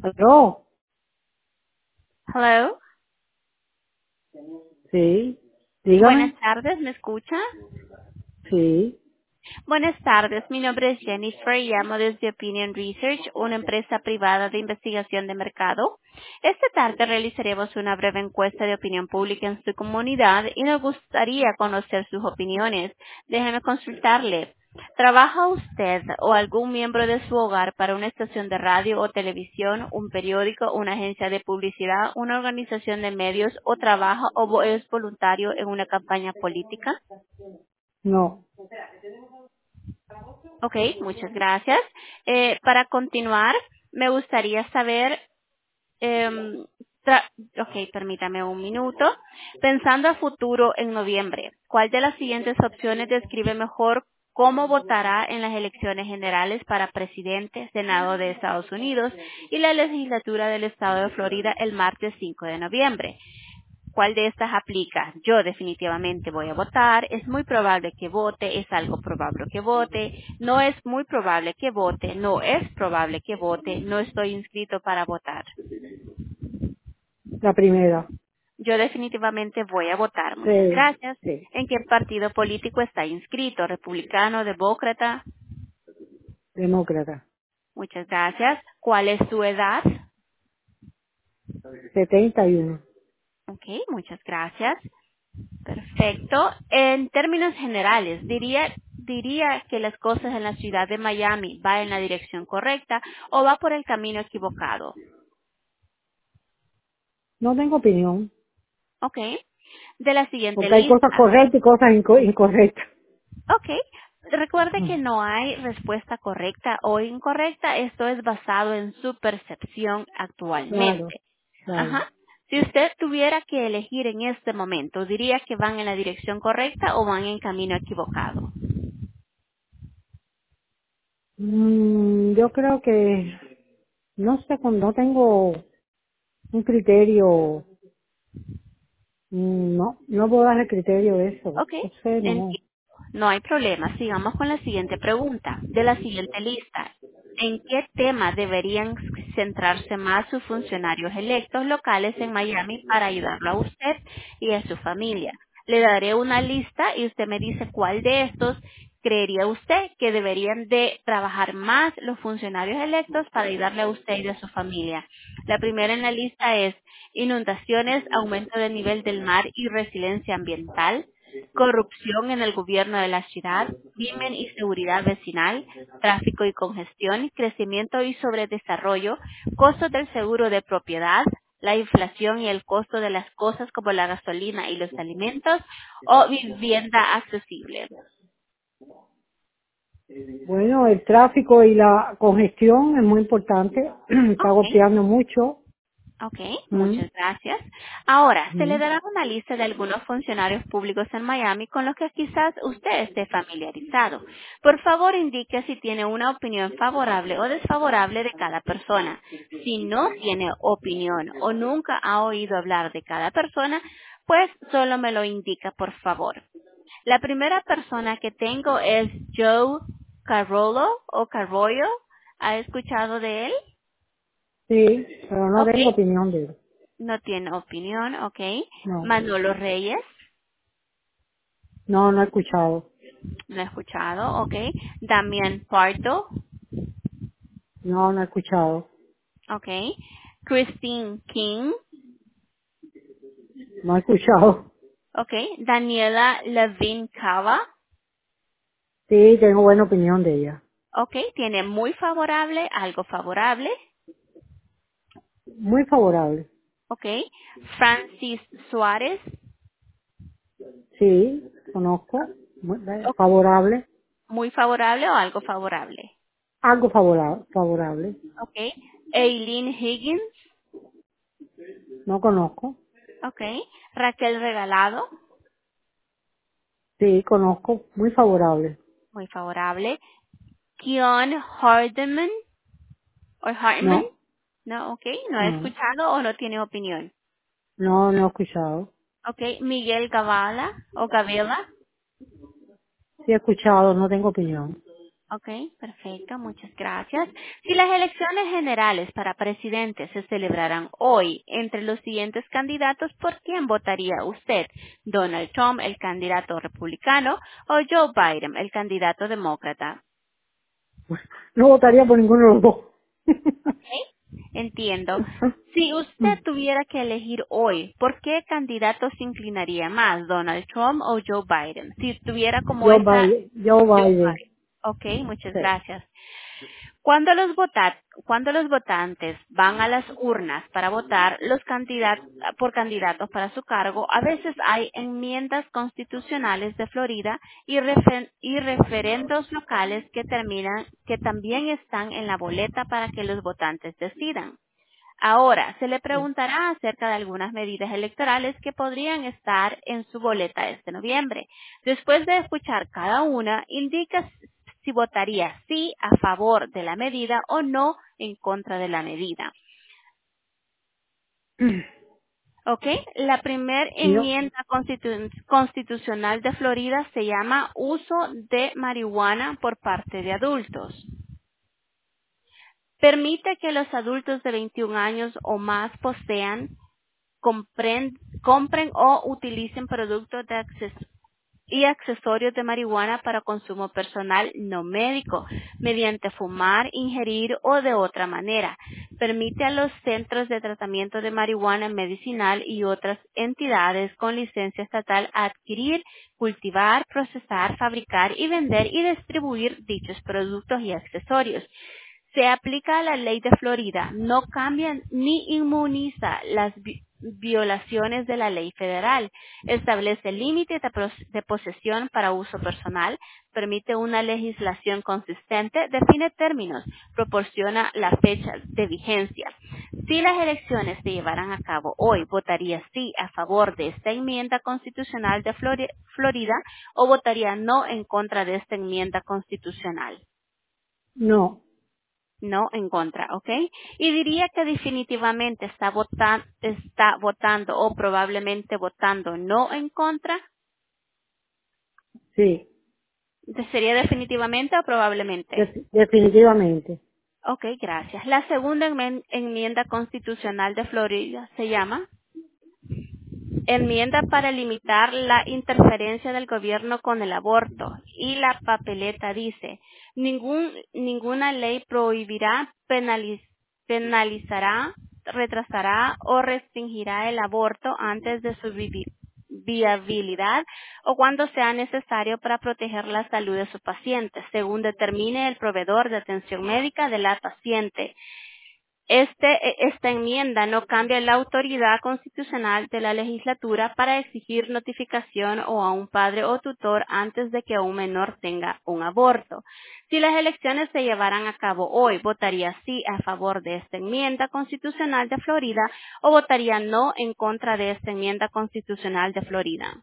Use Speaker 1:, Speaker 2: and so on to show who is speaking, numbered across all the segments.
Speaker 1: ¿Aló?
Speaker 2: Hello.
Speaker 1: Sí.
Speaker 2: Buenas
Speaker 1: Dígame.
Speaker 2: tardes, ¿me escucha?
Speaker 1: Sí.
Speaker 2: Buenas tardes, mi nombre es Jennifer y llamo desde Opinion Research, una empresa privada de investigación de mercado. Esta tarde realizaremos una breve encuesta de opinión pública en su comunidad y nos gustaría conocer sus opiniones. Déjeme consultarle. ¿Trabaja usted o algún miembro de su hogar para una estación de radio o televisión, un periódico, una agencia de publicidad, una organización de medios o trabaja o es voluntario en una campaña política?
Speaker 1: No.
Speaker 2: Ok, muchas gracias. Para continuar, me gustaría saber, em, permítame un minuto. Pensando a futuro en noviembre, ¿cuál de las siguientes opciones describe mejor cómo votará en las elecciones generales para presidente, Senado de Estados Unidos y la legislatura del estado de Florida el martes 5 de noviembre? ¿Cuál de estas aplica? Yo definitivamente voy a votar, es muy probable que vote, es algo probable que vote, no es muy probable que vote, no es probable que vote, no estoy inscrito para votar.
Speaker 1: La primera.
Speaker 2: Yo definitivamente voy a votar. Muchas
Speaker 1: Sí.
Speaker 2: gracias.
Speaker 1: Sí.
Speaker 2: ¿En qué partido político está inscrito? ¿Republicano, demócrata?
Speaker 1: Demócrata.
Speaker 2: Muchas gracias. ¿Cuál es su edad?
Speaker 1: 71.
Speaker 2: Ok, muchas gracias. Perfecto. En términos generales, diría que las cosas en la ciudad de Miami va en la dirección correcta o va por el camino equivocado.
Speaker 1: No tengo opinión.
Speaker 2: ¿Ok? De la siguiente
Speaker 1: Porque hay cosas
Speaker 2: lista.
Speaker 1: correctas y cosas incorrectas.
Speaker 2: ¿Ok? Recuerde
Speaker 1: Mm.
Speaker 2: que no hay respuesta correcta o incorrecta. Esto es basado en su percepción
Speaker 1: Claro.
Speaker 2: actualmente.
Speaker 1: Claro.
Speaker 2: Ajá. Si usted tuviera que elegir en este momento, ¿diría que van en la dirección correcta o van en camino equivocado?
Speaker 1: Yo creo que, no sé, no tengo un criterio. No puedo dar el criterio de eso.
Speaker 2: Ok,
Speaker 1: No sé, no.
Speaker 2: entiendo. No hay problema. Sigamos con la siguiente pregunta de la siguiente lista. ¿En qué tema deberían centrarse más sus funcionarios electos locales en Miami para ayudarlo a usted y a su familia? Le daré una lista y usted me dice cuál de estos creería usted que deberían de trabajar más los funcionarios electos para ayudarle a usted y a su familia. La primera en la lista es inundaciones, aumento del nivel del mar y resiliencia ambiental, corrupción en el gobierno de la ciudad, crimen y seguridad vecinal, tráfico y congestión, crecimiento y sobredesarrollo, costos del seguro de propiedad, la inflación y el costo de las cosas como la gasolina y los alimentos, o vivienda accesible.
Speaker 1: Bueno, el tráfico y la congestión es muy importante. Está
Speaker 2: Ok,
Speaker 1: golpeando mucho.
Speaker 2: ok,
Speaker 1: Mm,
Speaker 2: muchas gracias. Ahora, se le
Speaker 1: mm.
Speaker 2: dará una lista de algunos funcionarios públicos en Miami con los que quizás usted esté familiarizado. Por favor, indique si tiene una opinión favorable o desfavorable de cada persona. Si no tiene opinión o nunca ha oído hablar de cada persona, pues solo me lo indica, por favor. La primera persona que tengo es Joe Carollo o Carollo. ¿Ha escuchado de él?
Speaker 1: Sí, pero no
Speaker 2: Ok.
Speaker 1: tengo opinión de él.
Speaker 2: No tiene opinión, ok.
Speaker 1: No,
Speaker 2: Manolo Reyes,
Speaker 1: no he escuchado.
Speaker 2: no he escuchado, ok. Damián Pardo,
Speaker 1: No he escuchado.
Speaker 2: ok. Christine King,
Speaker 1: No he escuchado.
Speaker 2: ok. Daniela Levine Cava,
Speaker 1: Sí, tengo buena opinión de ella.
Speaker 2: ok. Tiene muy favorable, algo favorable,
Speaker 1: Muy favorable.
Speaker 2: ok. Francis Suárez,
Speaker 1: Sí, conozco.
Speaker 2: ok.
Speaker 1: Favorable.
Speaker 2: Muy favorable o algo favorable,
Speaker 1: Algo favorable. Favorable.
Speaker 2: ok. Eileen Higgins,
Speaker 1: No conozco.
Speaker 2: ok. Raquel Regalado,
Speaker 1: Sí, conozco. Muy favorable.
Speaker 2: muy favorable. Kion Hardeman, o Hartman.
Speaker 1: No,
Speaker 2: No, ok. No ha
Speaker 1: no,
Speaker 2: escuchado o no tiene opinión.
Speaker 1: no he escuchado.
Speaker 2: Ok. Miguel Gavala o Gavela.
Speaker 1: Sí he escuchado, no tengo opinión.
Speaker 2: Ok, perfecto, muchas gracias. Si las elecciones generales para presidente se celebraran hoy entre los siguientes candidatos, ¿por quién votaría usted? ¿Donald Trump, el candidato republicano, o Joe Biden, el candidato demócrata?
Speaker 1: No votaría por ninguno de los dos.
Speaker 2: Entiendo. Si usted tuviera que elegir hoy, ¿por qué candidato se inclinaría más, Donald Trump o Joe Biden? Si tuviera como
Speaker 1: Joe
Speaker 2: esa...
Speaker 1: Biden, Joe
Speaker 2: Joe
Speaker 1: Biden.
Speaker 2: Biden. Ok, muchas
Speaker 1: Sí.
Speaker 2: gracias. Cuando los votantes van a las urnas para votar por candidatos para su cargo, a veces hay enmiendas constitucionales de Florida y referendos locales que también están en la boleta para que los votantes decidan. Ahora, se le preguntará acerca de algunas medidas electorales que podrían estar en su boleta este noviembre. Después de escuchar cada una, indica si votaría sí a favor de la medida o no en contra de la medida. ¿Ok? La primer
Speaker 1: Yo,
Speaker 2: enmienda constitucional de Florida se llama uso de marihuana por parte de adultos. Permite que los adultos de 21 años o más posean compren o utilicen productos y accesorios de marihuana para consumo personal no médico, mediante fumar, ingerir o de otra manera. Permite a los centros de tratamiento de marihuana medicinal y otras entidades con licencia estatal adquirir, cultivar, procesar, fabricar y vender y distribuir dichos productos y accesorios. Se aplica a la ley de Florida, no cambia ni inmuniza las violaciones de la ley federal. Establece límites de posesión para uso personal, permite una legislación consistente, define términos, proporciona la fecha de vigencia. Si las elecciones se llevaran a cabo hoy, ¿votaría sí a favor de esta enmienda constitucional de Florida o votaría no en contra de esta enmienda constitucional?
Speaker 1: no,
Speaker 2: No en contra, ¿ok? Y diría que definitivamente está votando o probablemente votando no en contra.
Speaker 1: sí,
Speaker 2: ¿Sería definitivamente o probablemente?
Speaker 1: definitivamente.
Speaker 2: Ok, gracias. La segunda enmienda constitucional de Florida se llama Enmienda para limitar la interferencia del gobierno con el aborto. Y la papeleta dice, ninguna ley prohibirá, penalizará, retrasará o restringirá el aborto antes de su viabilidad o cuando sea necesario para proteger la salud de su paciente, según determine el proveedor de atención médica de la paciente. Esta enmienda no cambia la autoridad constitucional de la legislatura para exigir notificación o a un padre o tutor antes de que un menor tenga un aborto. Si las elecciones se llevaran a cabo hoy, ¿votaría sí a favor de esta enmienda constitucional de Florida o votaría no en contra de esta enmienda constitucional de Florida?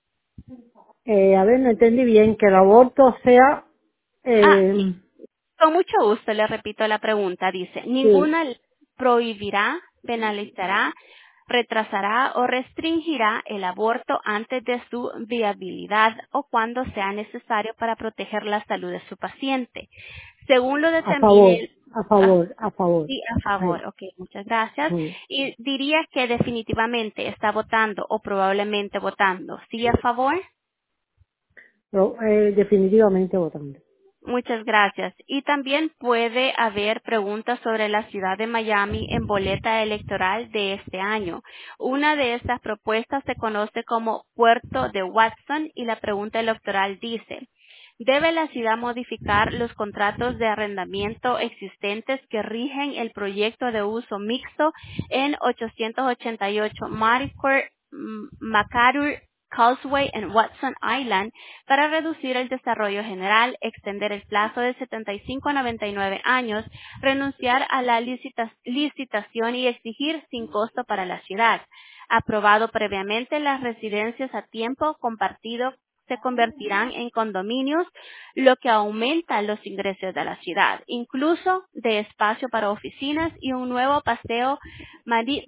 Speaker 1: A ver, no entendí bien que el aborto sea,
Speaker 2: Sí.
Speaker 1: eh,
Speaker 2: Con mucho gusto le repito la pregunta. Dice,
Speaker 1: sí,
Speaker 2: ninguna ley prohibirá, penalizará, retrasará o restringirá el aborto antes de su viabilidad o cuando sea necesario para proteger la salud de su paciente. Según lo
Speaker 1: a favor,
Speaker 2: determine,
Speaker 1: a favor, a favor.
Speaker 2: sí, a favor.
Speaker 1: Ay,
Speaker 2: Ok, muchas gracias.
Speaker 1: muy bien.
Speaker 2: Y diría que definitivamente está votando o probablemente votando sí a favor.
Speaker 1: Pero, definitivamente votando.
Speaker 2: Muchas gracias. Y también puede haber preguntas sobre la ciudad de Miami en boleta electoral de este año. Una de estas propuestas se conoce como Puerto de Watson y la pregunta electoral dice, ¿debe la ciudad modificar los contratos de arrendamiento existentes que rigen el proyecto de uso mixto en 888 MacArthur Causeway en Watson Island para reducir el desarrollo general, extender el plazo de 75 a 99 años, renunciar a la licitación y exigir sin costo para la ciudad? Aprobado previamente, las residencias a tiempo compartido se convertirán en condominios, lo que aumenta los ingresos de la ciudad, incluso de espacio para oficinas y un nuevo paseo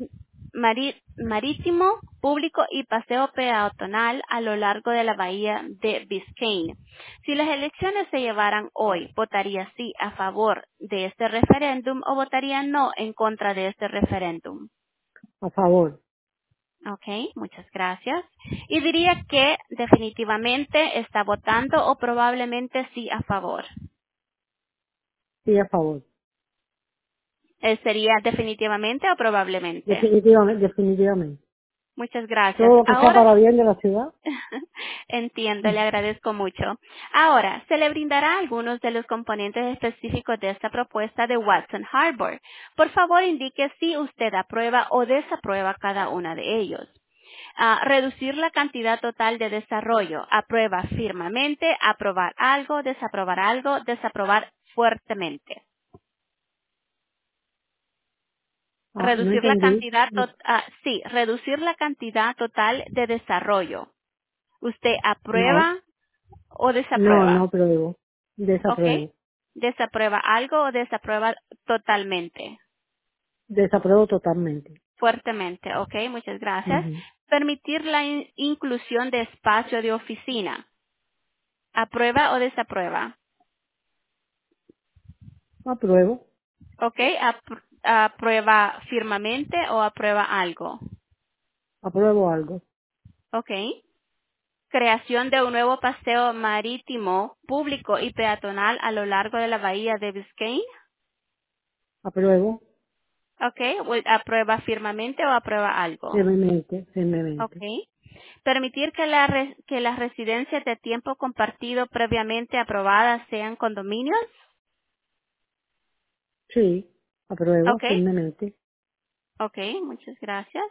Speaker 2: marítimo, público y paseo peatonal a lo largo de la bahía de Biscayne. Si las elecciones se llevaran hoy, ¿votaría sí a favor de este referéndum o votaría no en contra de este referéndum?
Speaker 1: A favor.
Speaker 2: Ok, muchas gracias. Y diría que definitivamente está votando o probablemente sí a favor.
Speaker 1: Sí, a favor.
Speaker 2: Sería definitivamente o probablemente.
Speaker 1: Definitivamente, definitivamente.
Speaker 2: Muchas gracias.
Speaker 1: Todo lo que sea
Speaker 2: Ahora
Speaker 1: para bien de la ciudad.
Speaker 2: entiendo, le agradezco mucho. Ahora, se le brindará algunos de los componentes específicos de esta propuesta de Watson Harbor. Por favor, indique si usted aprueba o desaprueba cada una de ellos. Reducir la cantidad total de desarrollo. Aprueba firmemente, aprobar algo, desaprobar fuertemente.
Speaker 1: No
Speaker 2: Reducir la
Speaker 1: entendí.
Speaker 2: cantidad, sí, reducir la cantidad total de desarrollo. ¿Usted
Speaker 1: No,
Speaker 2: aprueba o
Speaker 1: no
Speaker 2: desaprueba?
Speaker 1: apruebo.
Speaker 2: ¿Ok?
Speaker 1: Desapruebo.
Speaker 2: ¿Desaprueba algo o desaprueba totalmente?
Speaker 1: Desapruebo totalmente.
Speaker 2: Fuertemente, ¿ok? Muchas gracias.
Speaker 1: Ujú.
Speaker 2: Permitir la inclusión de espacio de oficina. ¿Aprueba o desaprueba?
Speaker 1: Apruebo.
Speaker 2: ¿Ok? ¿Aprueba firmemente o aprueba algo?
Speaker 1: Apruebo algo.
Speaker 2: ¿Ok? Creación de un nuevo paseo marítimo público y peatonal a lo largo de la bahía de Biscayne.
Speaker 1: Apruebo.
Speaker 2: ¿Ok? ¿Aprueba firmemente o aprueba algo?
Speaker 1: Firmemente. Firmemente.
Speaker 2: ¿Ok? Permitir que las residencias de tiempo compartido previamente aprobadas sean condominios.
Speaker 1: Sí. Apruebo
Speaker 2: ¿Ok?
Speaker 1: firmemente.
Speaker 2: ¿Ok? Muchas gracias.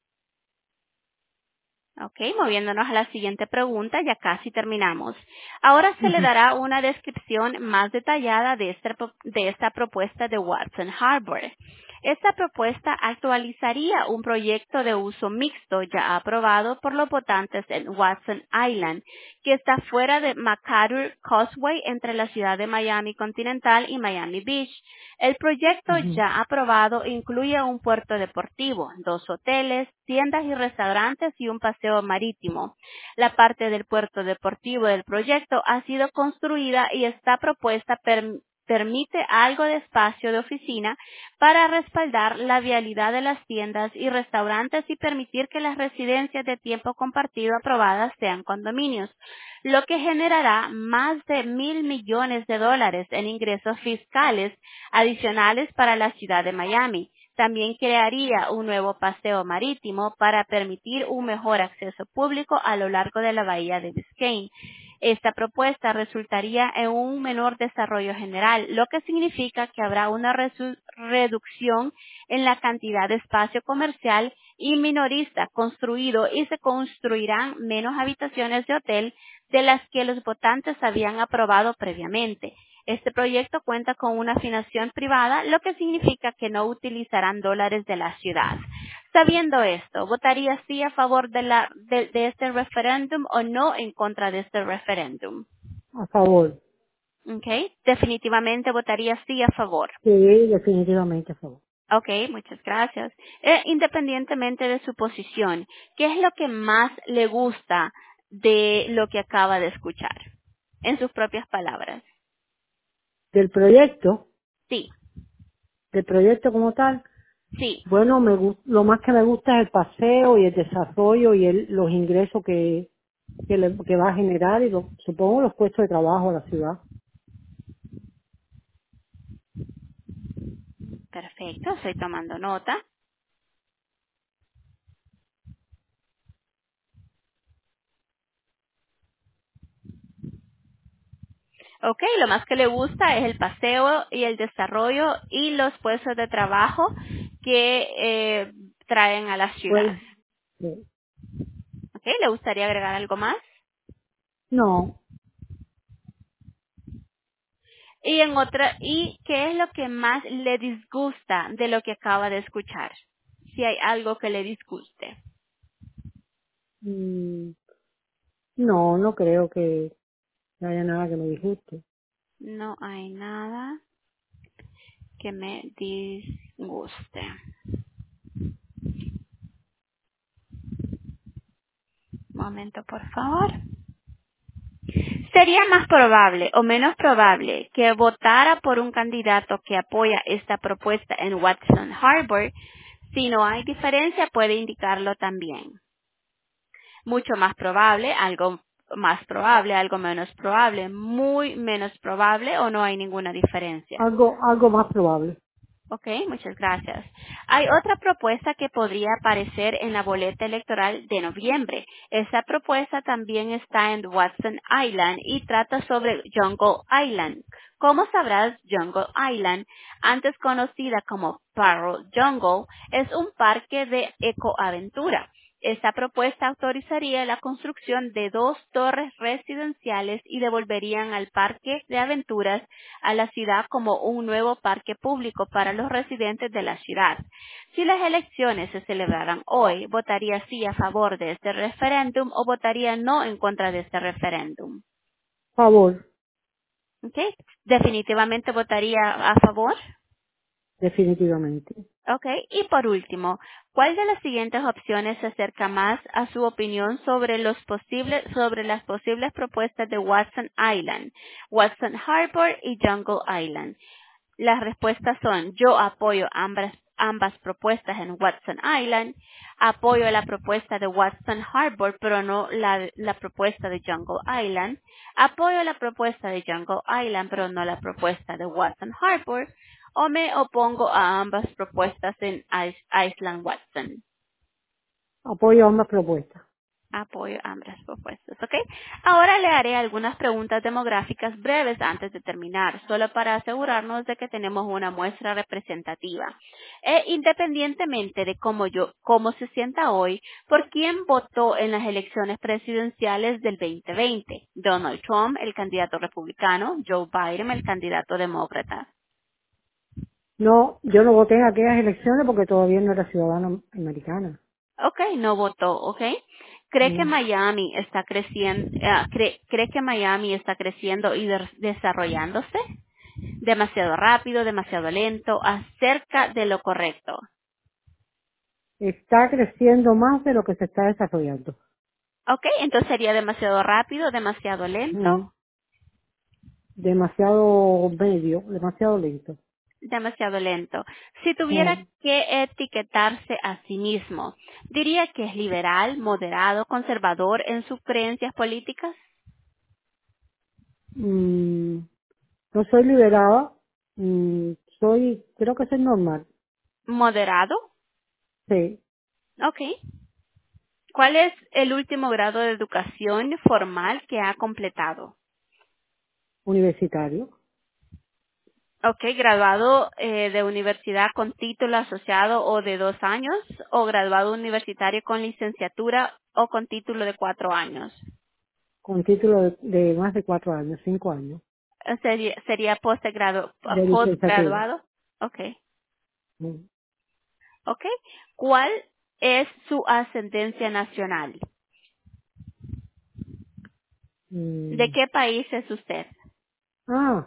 Speaker 2: Ok, moviéndonos a la siguiente pregunta, ya casi terminamos. Ahora se le
Speaker 1: Ujú.
Speaker 2: dará una descripción más detallada de esta propuesta de Watson Harbor. Esta propuesta actualizaría un proyecto de uso mixto ya aprobado por los votantes en Watson Island, que está fuera de McArthur Causeway entre la ciudad de Miami Continental y Miami Beach. El proyecto
Speaker 1: Ujú.
Speaker 2: ya aprobado incluye un puerto deportivo, 2 hoteles, tiendas y restaurantes y un paseo marítimo. La parte del puerto deportivo del proyecto ha sido construida y esta propuesta permite algo de espacio de oficina para respaldar la vialidad de las tiendas y restaurantes y permitir que las residencias de tiempo compartido aprobadas sean condominios, lo que generará más de $1,000 millones en ingresos fiscales adicionales para la ciudad de Miami. También crearía un nuevo paseo marítimo para permitir un mejor acceso público a lo largo de la bahía de Biscayne. Esta propuesta resultaría en un menor desarrollo general, lo que significa que habrá una reducción en la cantidad de espacio comercial y minorista construido y se construirán menos habitaciones de hotel de las que los votantes habían aprobado previamente. Este proyecto cuenta con una financiación privada, lo que significa que no utilizarán dólares de la ciudad. Sabiendo esto, ¿votaría sí a favor de este referéndum o no en contra de este referéndum?
Speaker 1: A favor.
Speaker 2: Okay. Definitivamente votaría sí a favor.
Speaker 1: Sí, definitivamente a favor.
Speaker 2: Ok, muchas gracias. Independientemente de su posición, ¿qué es lo que más le gusta de lo que acaba de escuchar? En sus propias palabras.
Speaker 1: Del proyecto,
Speaker 2: Sí,
Speaker 1: del proyecto como tal,
Speaker 2: sí.
Speaker 1: bueno, lo más que me gusta es el paseo y el desarrollo y los ingresos que va a generar y supongo los puestos de trabajo a la ciudad.
Speaker 2: Perfecto, estoy tomando nota. Ok, lo más que le gusta es el paseo y el desarrollo y los puestos de trabajo que traen a la ciudad.
Speaker 1: Pues, sí.
Speaker 2: Ok, ¿le gustaría agregar algo más?
Speaker 1: No,
Speaker 2: ¿Y qué es lo que más le disgusta de lo que acaba de escuchar? Si hay algo que le disguste.
Speaker 1: mm, no, no creo que haya nada que me disguste.
Speaker 2: No hay nada que me disguste. momento, por favor. ¿Sería más probable o menos probable que votara por un candidato que apoya esta propuesta en Watson Harbor? Si no hay diferencia, puede indicarlo también. Mucho más probable, algo menos probable, muy menos probable o no hay ninguna diferencia.
Speaker 1: Algo más probable.
Speaker 2: Ok, muchas gracias. Hay otra propuesta que podría aparecer en la boleta electoral de noviembre. Esa propuesta también está en Watson Island y trata sobre Jungle Island. Como sabrás, Jungle Island, antes conocida como Parrot Jungle, es un parque de ecoaventura. Esta propuesta autorizaría la construcción de 2 torres residenciales y devolverían al parque de aventuras a la ciudad como un nuevo parque público para los residentes de la ciudad. Si las elecciones se celebraran hoy, votaría sí a favor de este referéndum o votaría no en contra de este referéndum.
Speaker 1: Favor,
Speaker 2: ¿Ok? Definitivamente votaría a favor.
Speaker 1: definitivamente.
Speaker 2: Ok, y por último, ¿cuál de las siguientes opciones se acerca más a su opinión sobre sobre las posibles propuestas de Watson Island, Watson Harbor y Jungle Island? Las respuestas son: yo apoyo ambas propuestas en Watson Island, apoyo la propuesta de Watson Harbor, pero no la propuesta de Jungle Island, apoyo la propuesta de Jungle Island, pero no la propuesta de Watson Harbor, o me opongo a ambas propuestas en Island Watson.
Speaker 1: Apoyo a ambas propuestas.
Speaker 2: Apoyo ambas propuestas, ¿ok? Ahora le haré algunas preguntas demográficas breves antes de terminar, solo para asegurarnos de que tenemos una muestra representativa. Independientemente de cómo se sienta hoy, ¿por quién votó en las elecciones presidenciales del 2020? Donald Trump, el candidato republicano; Joe Biden, el candidato demócrata.
Speaker 1: No, yo no voté en aquellas elecciones porque todavía no era ciudadana americana.
Speaker 2: Ok, no votó, ok. ¿Cree que
Speaker 1: Mm.
Speaker 2: Miami está creciendo, cree que Miami está creciendo y desarrollándose? Demasiado rápido, demasiado lento, acerca de lo correcto.
Speaker 1: Está creciendo más de lo que se está desarrollando.
Speaker 2: Ok, entonces sería demasiado rápido, demasiado lento,
Speaker 1: Mm. Demasiado medio, demasiado lento.
Speaker 2: demasiado lento. Si tuviera
Speaker 1: Mm.
Speaker 2: que etiquetarse a sí mismo, ¿diría que es liberal, moderado, conservador en sus creencias políticas?
Speaker 1: Mm, no soy liberada, creo que soy normal.
Speaker 2: ¿Moderado?
Speaker 1: Sí,
Speaker 2: Ok. ¿Cuál es el último grado de educación formal que ha completado?
Speaker 1: universitario,
Speaker 2: Ok, graduado de universidad con título asociado o de 2 años, o graduado universitario con licenciatura o con título de 4 años.
Speaker 1: con título de más de 4 años, 5 años,
Speaker 2: Sería
Speaker 1: de licenciatura.
Speaker 2: postgraduado. Ok,
Speaker 1: Mm.
Speaker 2: ok. ¿Cuál es su ascendencia nacional? ¿De
Speaker 1: Mm.
Speaker 2: qué país es usted?
Speaker 1: Ah,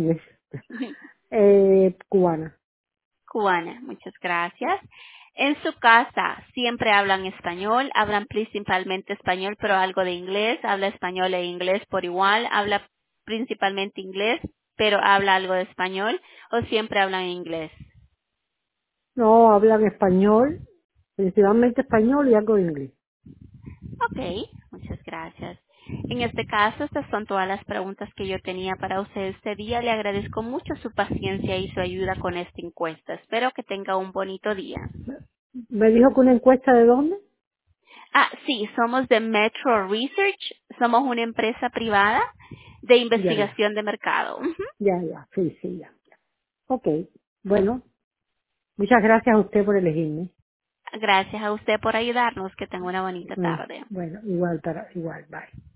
Speaker 1: cubana.
Speaker 2: Cubana, muchas gracias. En su casa siempre hablan español, hablan principalmente español, pero algo de inglés, habla español e inglés por igual, habla principalmente inglés, pero habla algo de español, o siempre hablan inglés.
Speaker 1: No, hablan español, principalmente español y algo de inglés.
Speaker 2: Ok, muchas gracias. En este caso, estas son todas las preguntas que yo tenía para usted este día. Le agradezco mucho su paciencia y su ayuda con esta encuesta. Espero que tenga un bonito día.
Speaker 1: ¿Me dijo que una encuesta de dónde?
Speaker 2: Ah, sí, somos de Metro Research, somos una empresa privada de
Speaker 1: Ya, ya,
Speaker 2: investigación de mercado. Ujú.
Speaker 1: ya, sí, sí, ya. Ok, bueno, muchas gracias a usted por elegirme.
Speaker 2: Gracias a usted por ayudarnos, que tenga una bonita tarde.
Speaker 1: Bueno, igual, bye.